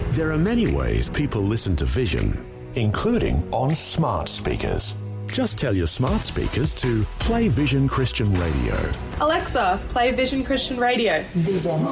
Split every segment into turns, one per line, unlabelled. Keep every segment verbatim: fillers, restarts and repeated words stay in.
There are many ways people listen to Vision, including on smart speakers. Just tell your smart speakers to play Vision Christian Radio.
Alexa, play Vision Christian Radio.
Vision.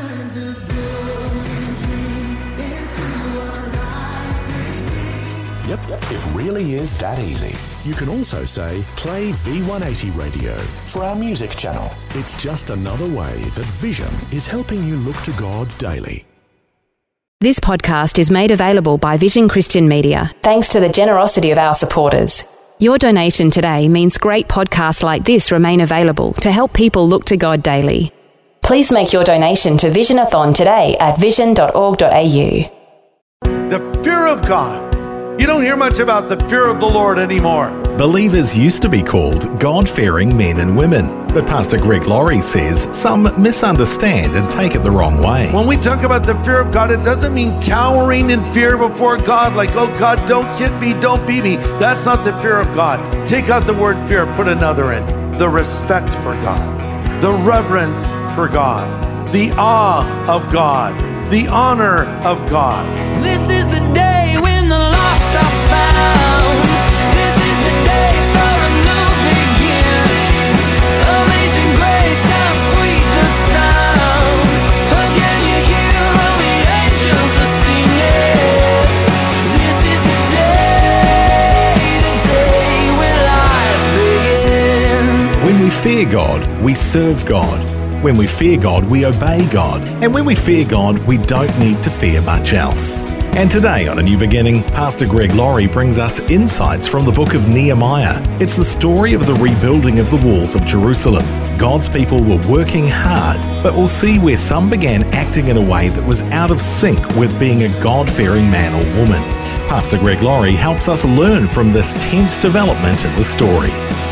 Yep, it really is that easy. You can also say, play V one eighty Radio for our music channel. It's just another way that Vision is helping you look to God daily.
This podcast is made available by Vision Christian Media, thanks to the generosity of our supporters. Your donation today means great podcasts like this remain available to help people look to God daily. Please make your donation to Visionathon today at vision dot org dot a u.
The fear of God. You don't hear much about the fear of the Lord anymore.
Believers used to be called God-fearing men and women, but Pastor Greg Laurie says some misunderstand and take it the wrong way.
When we talk about the fear of God, it doesn't mean cowering in fear before God, like, oh God, don't hit me, don't beat me. That's not the fear of God. Take out the word fear, put another in. The respect for God, the reverence for God, the awe of God, the honor of God.
This is the day when the lost are found. This is the day for a new beginning. Amazing grace, how sweet the sound. Oh, can you hear all the angels are singing? This is the day, the day when life begins.
When we fear God, we serve God. When we fear God, we obey God. And when we fear God, we don't need to fear much else. And today on A New Beginning, Pastor Greg Laurie brings us insights from the book of Nehemiah. It's the story of the rebuilding of the walls of Jerusalem. God's people were working hard, but we'll see where some began acting in a way that was out of sync with being a God-fearing man or woman. Pastor Greg Laurie helps us learn from this tense development in the story.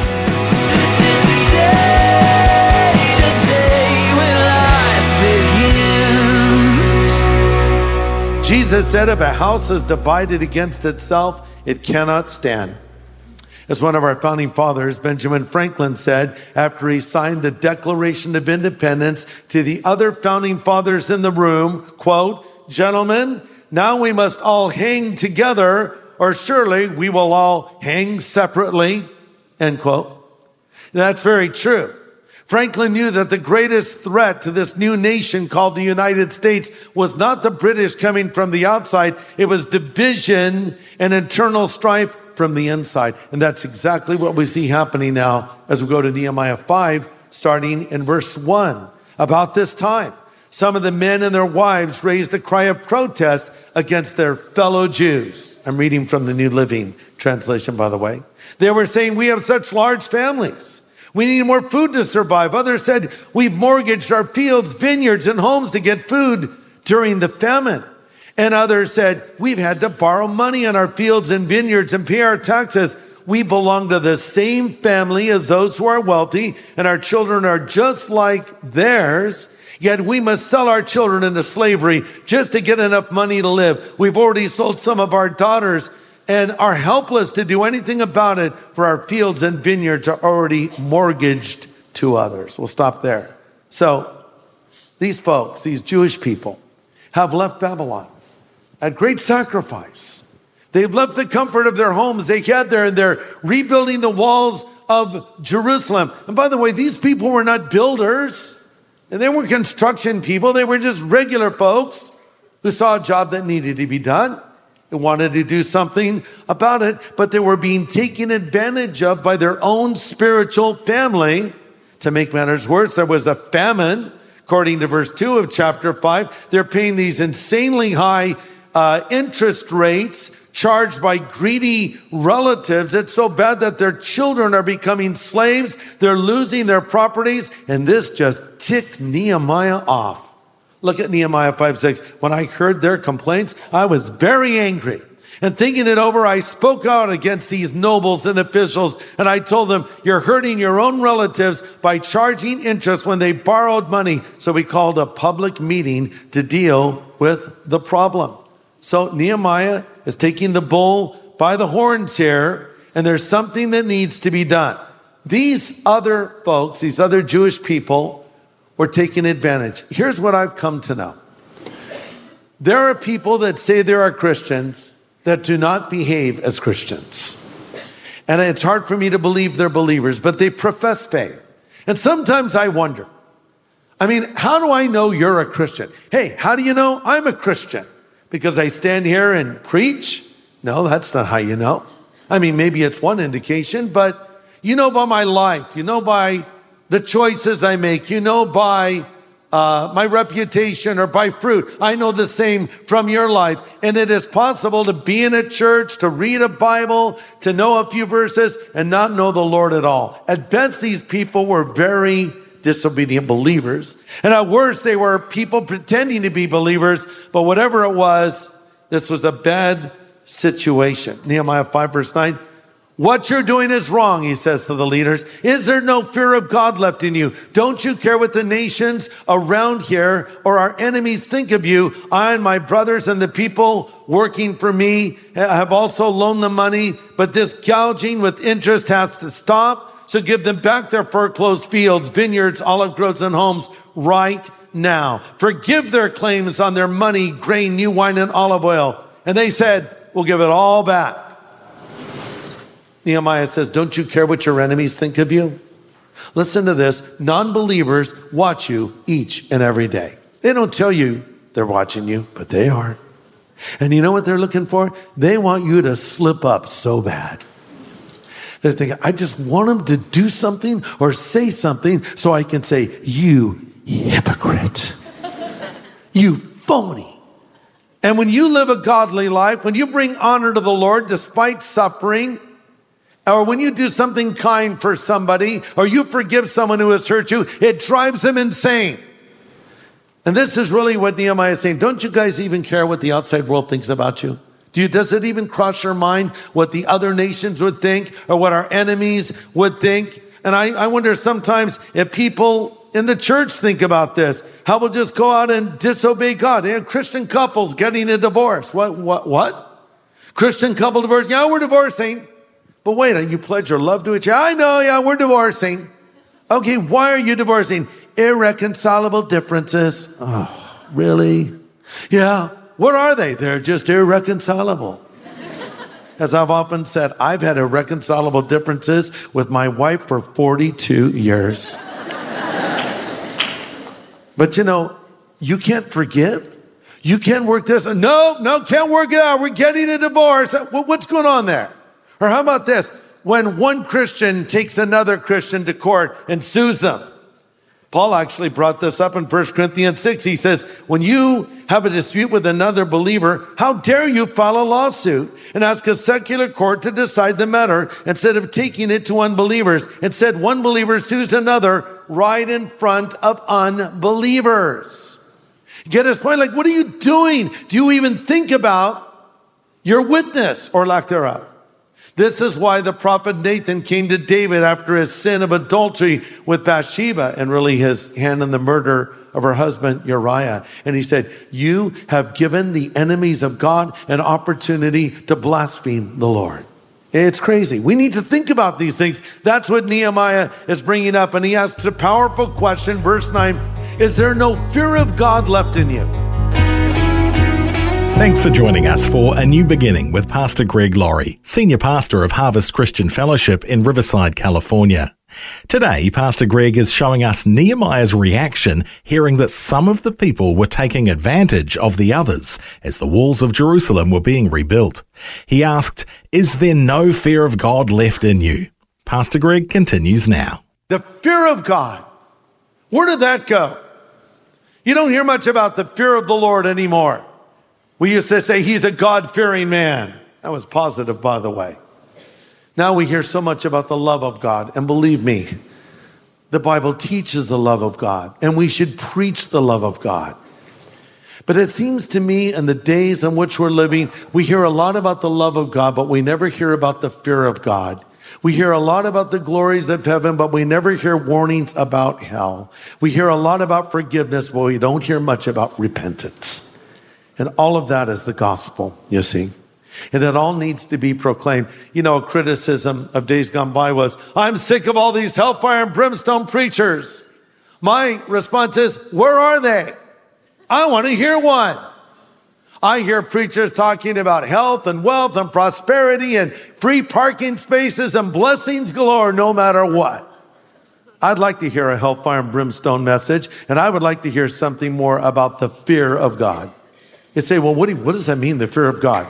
Jesus said, if a house is divided against itself, it cannot stand. As one of our founding fathers, Benjamin Franklin, said after he signed the Declaration of Independence to the other founding fathers in the room, quote, gentlemen, now we must all hang together or surely we will all hang separately, end quote. That's very true. Franklin knew that the greatest threat to this new nation called the United States was not the British coming from the outside. It was division and internal strife from the inside. And that's exactly what we see happening now as we go to Nehemiah five, starting in verse one. About this time, some of the men and their wives raised a cry of protest against their fellow Jews. I'm reading from the New Living Translation, by the way. They were saying, we have such large families. We need more food to survive. Others said, we've mortgaged our fields, vineyards, and homes to get food during the famine. And others said, we've had to borrow money on our fields and vineyards and pay our taxes. We belong to the same family as those who are wealthy, and our children are just like theirs. Yet we must sell our children into slavery just to get enough money to live. We've already sold some of our daughters and are helpless to do anything about it, for our fields and vineyards are already mortgaged to others. We'll stop there. So these folks, these Jewish people, have left Babylon at great sacrifice. They've left the comfort of their homes they had there, and they're rebuilding the walls of Jerusalem. And by the way, these people were not builders, and they weren't construction people. They were just regular folks who saw a job that needed to be done and wanted to do something about it, but they were being taken advantage of by their own spiritual family. To make matters worse, there was a famine. According to verse two of chapter five, they're paying these insanely high uh, interest rates charged by greedy relatives. It's so bad that their children are becoming slaves. They're losing their properties, and this just ticked Nehemiah off. Look at Nehemiah five six. When I heard their complaints, I was very angry. And thinking it over, I spoke out against these nobles and officials, and I told them, you're hurting your own relatives by charging interest when they borrowed money. So we called a public meeting to deal with the problem. So Nehemiah is taking the bull by the horns here, and there's something that needs to be done. These other folks, these other Jewish people, were taking advantage. Here's what I've come to know. There are people that say there are Christians that do not behave as Christians. And it's hard for me to believe they're believers, but they profess faith. And sometimes I wonder, I mean, how do I know you're a Christian? Hey, how do you know I'm a Christian? Because I stand here and preach? No, that's not how you know. I mean, maybe it's one indication, but you know by my life, you know by the choices I make, you know by uh, my reputation or by fruit. I know the same from your life. And it is possible to be in a church, to read a Bible, to know a few verses and not know the Lord at all. At best, these people were very disobedient believers. And at worst, they were people pretending to be believers. But whatever it was, this was a bad situation. Nehemiah five verse nine. What you're doing is wrong, he says to the leaders. Is there no fear of God left in you? Don't you care what the nations around here or our enemies think of you? I and my brothers and the people working for me have also loaned them money, but this gouging with interest has to stop. So give them back their foreclosed fields, vineyards, olive groves, and homes right now. Forgive their claims on their money, grain, new wine, and olive oil. And they said, we'll give it all back. Nehemiah says, don't you care what your enemies think of you? Listen to this. Non-believers watch you each and every day. They don't tell you they're watching you, but they are. And you know what they're looking for? They want you to slip up so bad. They're thinking, I just want them to do something or say something so I can say, you hypocrite. You phony. And when you live a godly life, when you bring honor to the Lord despite suffering, or when you do something kind for somebody, or you forgive someone who has hurt you, it drives them insane. And this is really what Nehemiah is saying. Don't you guys even care what the outside world thinks about you? Do you, does it even cross your mind what the other nations would think or what our enemies would think? And I, I wonder sometimes if people in the church think about this, how we'll just go out and disobey God. And Christian couples getting a divorce. What, what, what? Christian couple divorce. Yeah, we're divorcing. But wait, you pledge your love to each other. I know, yeah, we're divorcing. Okay, why are you divorcing? Irreconcilable differences. Oh, really? Yeah. What are they? They're just irreconcilable. As I've often said, I've had irreconcilable differences with my wife for forty-two years. But you know, you can't forgive. You can't work this. No, no, can't work it out. We're getting a divorce. What's going on there? Or how about this? When one Christian takes another Christian to court and sues them. Paul actually brought this up in First Corinthians six. He says, when you have a dispute with another believer, how dare you file a lawsuit and ask a secular court to decide the matter instead of taking it to unbelievers? Instead, one believer sues another right in front of unbelievers. Get his point? Like, what are you doing? Do you even think about your witness or lack thereof? This is why the prophet Nathan came to David after his sin of adultery with Bathsheba and really his hand in the murder of her husband Uriah. And he said, you have given the enemies of God an opportunity to blaspheme the Lord. It's crazy. We need to think about these things. That's what Nehemiah is bringing up. And he asks a powerful question, verse nine, is there no fear of God left in you?
Thanks for joining us for A New Beginning with Pastor Greg Laurie, Senior Pastor of Harvest Christian Fellowship in Riverside, California. Today, Pastor Greg is showing us Nehemiah's reaction hearing that some of the people were taking advantage of the others as the walls of Jerusalem were being rebuilt. He asked, is there no fear of God left in you? Pastor Greg continues now.
The fear of God. Where did that go? You don't hear much about the fear of the Lord anymore. We used to say he's a God-fearing man. That was positive, by the way. Now we hear so much about the love of God. And believe me, the Bible teaches the love of God. And we should preach the love of God. But it seems to me in the days in which we're living, we hear a lot about the love of God, but we never hear about the fear of God. We hear a lot about the glories of heaven, but we never hear warnings about hell. We hear a lot about forgiveness, but we don't hear much about repentance. And all of that is the gospel, you see. And it all needs to be proclaimed. You know, a criticism of days gone by was, I'm sick of all these hellfire and brimstone preachers. My response is, where are they? I want to hear one. I hear preachers talking about health and wealth and prosperity and free parking spaces and blessings galore no matter what. I'd like to hear a hellfire and brimstone message, and I would like to hear something more about the fear of God. You say, well, what, do you, what does that mean, the fear of God?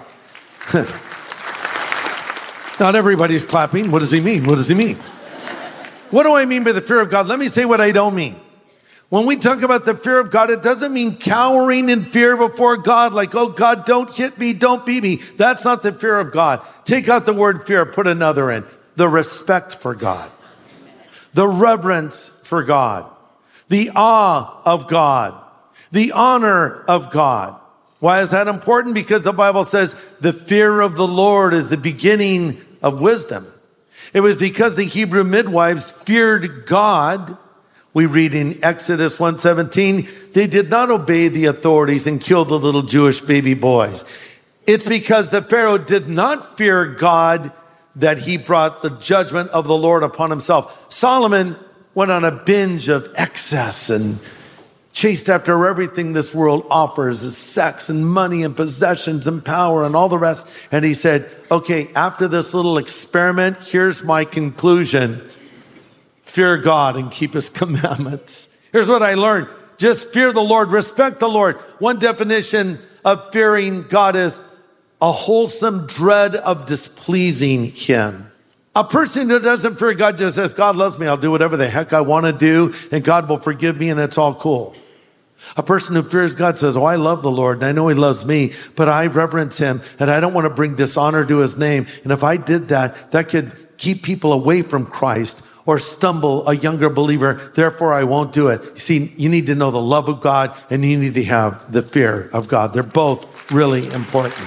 Not everybody's clapping. What does he mean? What does he mean? What do I mean by the fear of God? Let me say what I don't mean. When we talk about the fear of God, it doesn't mean cowering in fear before God, like, oh, God, don't hit me, don't beat me. That's not the fear of God. Take out the word fear, put another in. The respect for God. The reverence for God. The awe of God. The honor of God. Why is that important? Because the Bible says the fear of the Lord is the beginning of wisdom. It was because the Hebrew midwives feared God. We read in Exodus one seventeen, they did not obey the authorities and kill the little Jewish baby boys. It's because the Pharaoh did not fear God that he brought the judgment of the Lord upon himself. Solomon went on a binge of excess and chased after everything this world offers, is sex and money and possessions and power and all the rest. And he said, okay, after this little experiment, here's my conclusion. Fear God and keep his commandments. Here's what I learned. Just fear the Lord, respect the Lord. One definition of fearing God is a wholesome dread of displeasing him. A person who doesn't fear God just says, God loves me, I'll do whatever the heck I want to do, and God will forgive me, and it's all cool. A person who fears God says, oh, I love the Lord, and I know he loves me, but I reverence him, and I don't want to bring dishonor to his name. And if I did that, that could keep people away from Christ or stumble a younger believer. Therefore, I won't do it. You see, you need to know the love of God, and you need to have the fear of God. They're both really important.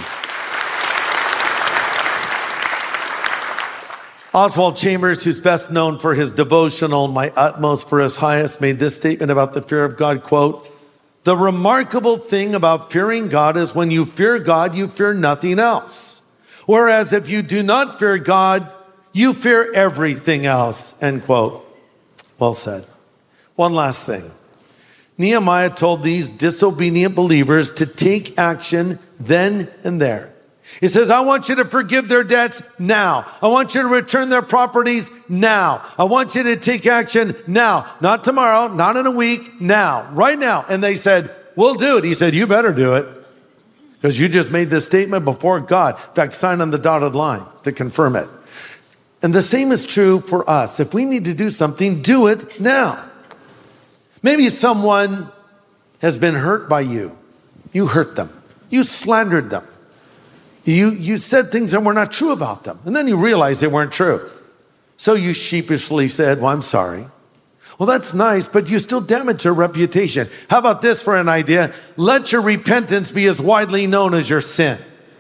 Oswald Chambers, who's best known for his devotional, My Utmost for His Highest, made this statement about the fear of God, quote, the remarkable thing about fearing God is when you fear God, you fear nothing else. Whereas if you do not fear God, you fear everything else, end quote. Well said. One last thing. Nehemiah told these disobedient believers to take action then and there. He says, I want you to forgive their debts now. I want you to return their properties now. I want you to take action now. Not tomorrow, not in a week, now, right now. And they said, we'll do it. He said, you better do it because you just made this statement before God. In fact, sign on the dotted line to confirm it. And the same is true for us. If we need to do something, do it now. Maybe someone has been hurt by you. You hurt them. You slandered them. You, you said things that were not true about them. And then you realized they weren't true. So you sheepishly said, well, I'm sorry. Well, that's nice, but you still damage your reputation. How about this for an idea? Let your repentance be as widely known as your sin.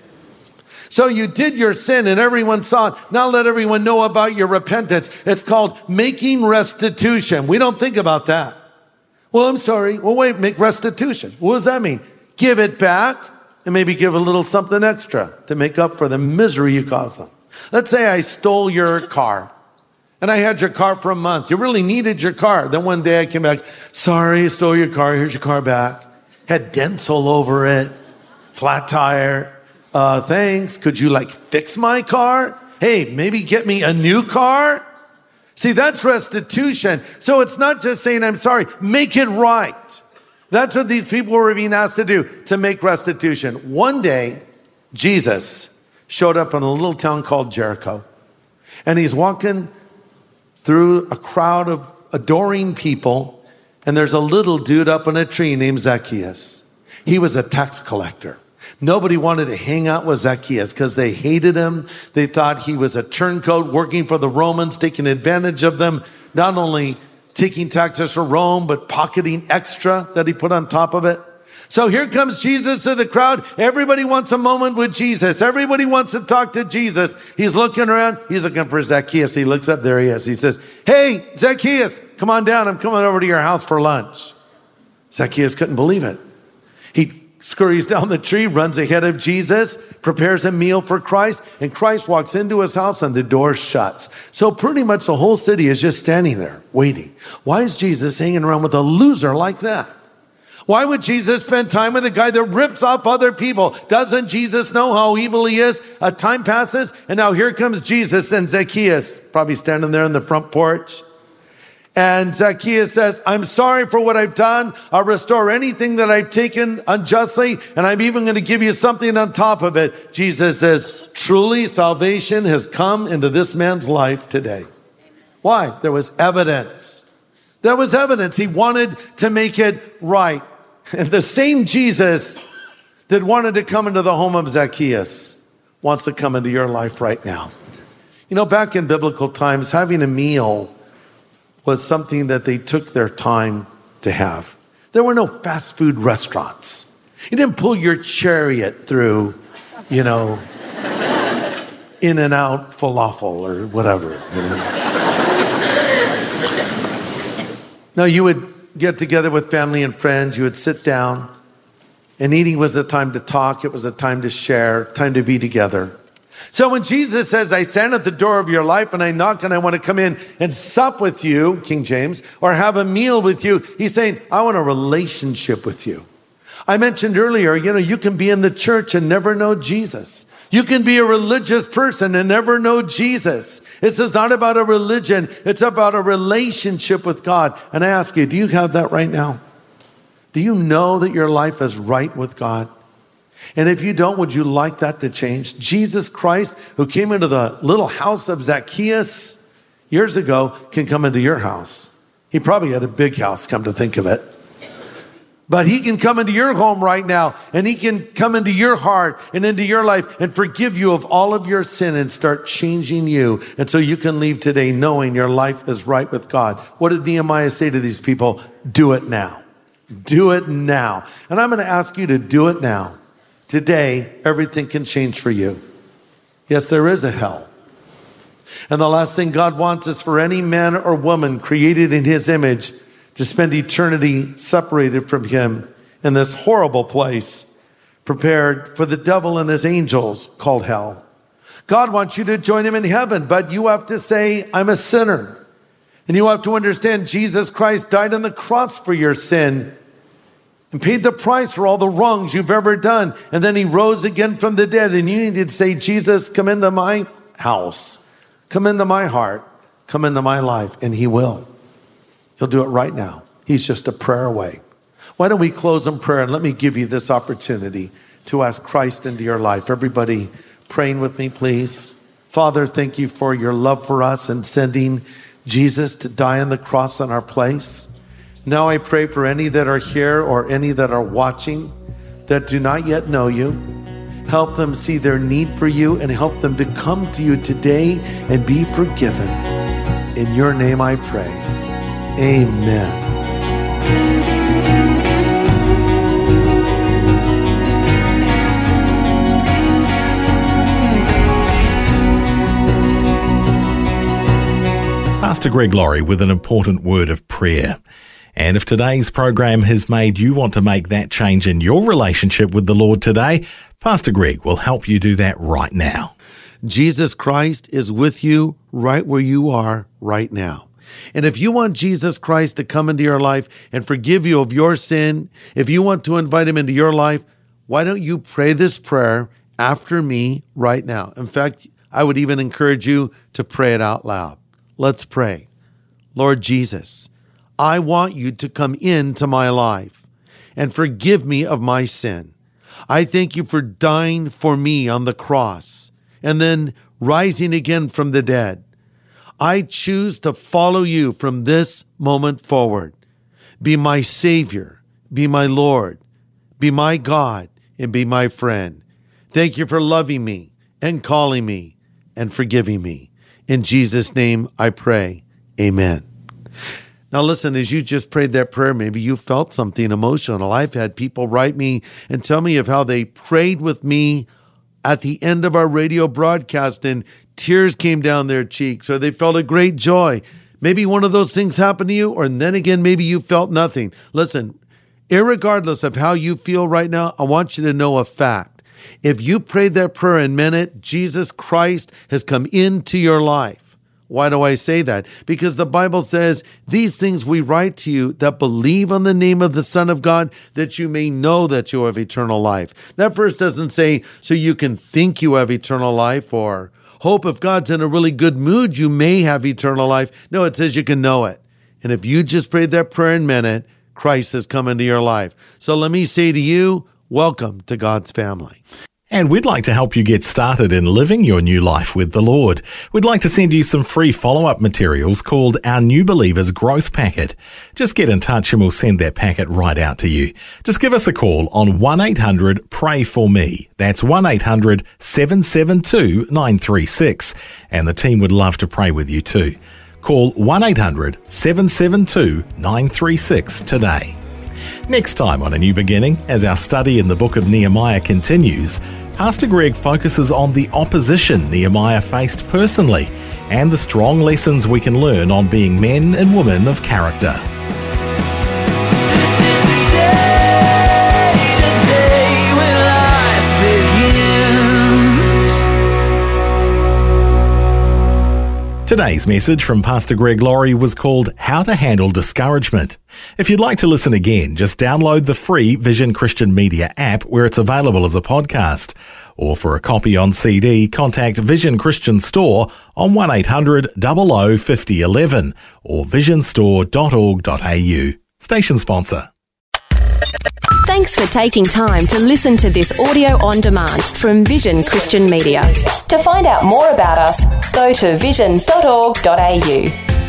So you did your sin and everyone saw it. Now let everyone know about your repentance. It's called making restitution. We don't think about that. Well, I'm sorry. Well, wait, make restitution. What does that mean? Give it back. And maybe give a little something extra to make up for the misery you caused them. Let's say I stole your car and I had your car for a month. You really needed your car. Then one day I came back, sorry, I stole your car. Here's your car back. Had dents all over it, flat tire. Uh, thanks. Could you like fix my car? Hey, maybe get me a new car? See, that's restitution. So it's not just saying I'm sorry, make it right. That's what these people were being asked to do, to make restitution. One day, Jesus showed up in a little town called Jericho. And he's walking through a crowd of adoring people. And there's a little dude up in a tree named Zacchaeus. He was a tax collector. Nobody wanted to hang out with Zacchaeus because they hated him. They thought he was a turncoat working for the Romans, taking advantage of them, not only taking taxes for Rome, but pocketing extra that he put on top of it. So here comes Jesus to the crowd. Everybody wants a moment with Jesus. Everybody wants to talk to Jesus. He's looking around. He's looking for Zacchaeus. He looks up. There he is. He says, hey, Zacchaeus, come on down. I'm coming over to your house for lunch. Zacchaeus couldn't believe it. He scurries down the tree, runs ahead of Jesus, prepares a meal for Christ, and Christ walks into his house and the door shuts. So pretty much the whole city is just standing there waiting. Why is Jesus hanging around with a loser like that? Why would Jesus spend time with a guy that rips off other people? Doesn't Jesus know how evil he is? A time passes, and now here comes Jesus and Zacchaeus, probably standing there on the front porch. And Zacchaeus says, I'm sorry for what I've done. I'll restore anything that I've taken unjustly, and I'm even going to give you something on top of it. Jesus says, truly salvation has come into this man's life today. Why? There was evidence. There was evidence. He wanted to make it right. And the same Jesus that wanted to come into the home of Zacchaeus wants to come into your life right now. You know, back in biblical times, having a meal was something that they took their time to have. There were no fast food restaurants. You didn't pull your chariot through, you know, In-N-Out falafel or whatever, you know. No, you would get together with family and friends. You would sit down, and eating was a time to talk. It was a time to share, time to be together. So when Jesus says, I stand at the door of your life and I knock and I want to come in and sup with you, King James, or have a meal with you, he's saying, I want a relationship with you. I mentioned earlier, you know, you can be in the church and never know Jesus. You can be a religious person and never know Jesus. This is not about a religion. It's about a relationship with God. And I ask you, do you have that right now? Do you know that your life is right with God? And if you don't, would you like that to change? Jesus Christ, who came into the little house of Zacchaeus years ago, can come into your house. He probably had a big house, come to think of it. But he can come into your home right now, and he can come into your heart and into your life and forgive you of all of your sin and start changing you. And so you can leave today knowing your life is right with God. What did Nehemiah say to these people? Do it now. Do it now. And I'm going to ask you to do it now. Today, everything can change for you. Yes, there is a hell. And the last thing God wants is for any man or woman created in his image to spend eternity separated from him in this horrible place prepared for the devil and his angels called hell. God wants you to join him in heaven, but you have to say, I'm a sinner. And you have to understand Jesus Christ died on the cross for your sin and paid the price for all the wrongs you've ever done. And then he rose again from the dead. And you need to say, Jesus, come into my house. Come into my heart. Come into my life. And he will. He'll do it right now. He's just a prayer away. Why don't we close in prayer and let me give you this opportunity to ask Christ into your life. Everybody praying with me, please. Father, thank you for your love for us and sending Jesus to die on the cross in our place. Now I pray for any that are here or any that are watching that do not yet know you. Help them see their need for you and help them to come to you today and be forgiven. In your name I pray. Amen.
Pastor Greg Laurie with an important word of prayer. And if today's program has made you want to make that change in your relationship with the Lord today, Pastor Greg will help you do that right now.
Jesus Christ is with you right where you are right now. And if you want Jesus Christ to come into your life and forgive you of your sin, if you want to invite him into your life, why don't you pray this prayer after me right now? In fact, I would even encourage you to pray it out loud. Let's pray. Lord Jesus, I want you to come into my life and forgive me of my sin. I thank you for dying for me on the cross and then rising again from the dead. I choose to follow you from this moment forward. Be my Savior, be my Lord, be my God, and be my friend. Thank you for loving me and calling me and forgiving me. In Jesus' name I pray. Amen. Now listen, as you just prayed that prayer, maybe you felt something emotional. I've had people write me and tell me of how they prayed with me at the end of our radio broadcast and tears came down their cheeks, or they felt a great joy. Maybe one of those things happened to you, or then again, maybe you felt nothing. Listen, irregardless of how you feel right now, I want you to know a fact. If you prayed that prayer and meant it, Jesus Christ has come into your life. Why do I say that? Because the Bible says, these things we write to you that believe on the name of the Son of God, that you may know that you have eternal life. That verse doesn't say, so you can think you have eternal life, or hope if God's in a really good mood, you may have eternal life. No, it says you can know it. And if you just prayed that prayer and meant it, Christ has come into your life. So let me say to you, welcome to God's family.
And we'd like to help you get started in living your new life with the Lord. We'd like to send you some free follow-up materials called our New Believers Growth Packet. Just get in touch and we'll send that packet right out to you. Just give us a call on one eight hundred pray for me. That's one eight hundred seven seven two nine three six. And the team would love to pray with you too. Call one eight hundred seven seven two nine three six today. Next time on A New Beginning, as our study in the book of Nehemiah continues, Pastor Greg focuses on the opposition Nehemiah faced personally and the strong lessons we can learn on being men and women of character.
This is the day, the day when life begins.
Today's message from Pastor Greg Laurie was called How to Handle Discouragement. If you'd like to listen again, just download the free Vision Christian Media app where it's available as a podcast. Or for a copy on C D, contact Vision Christian Store on one eight hundred double oh fifty eleven or vision store dot org dot a u. Station sponsor.
Thanks for taking time to listen to this audio on demand from Vision Christian Media. To find out more about us, go to vision dot org dot a u.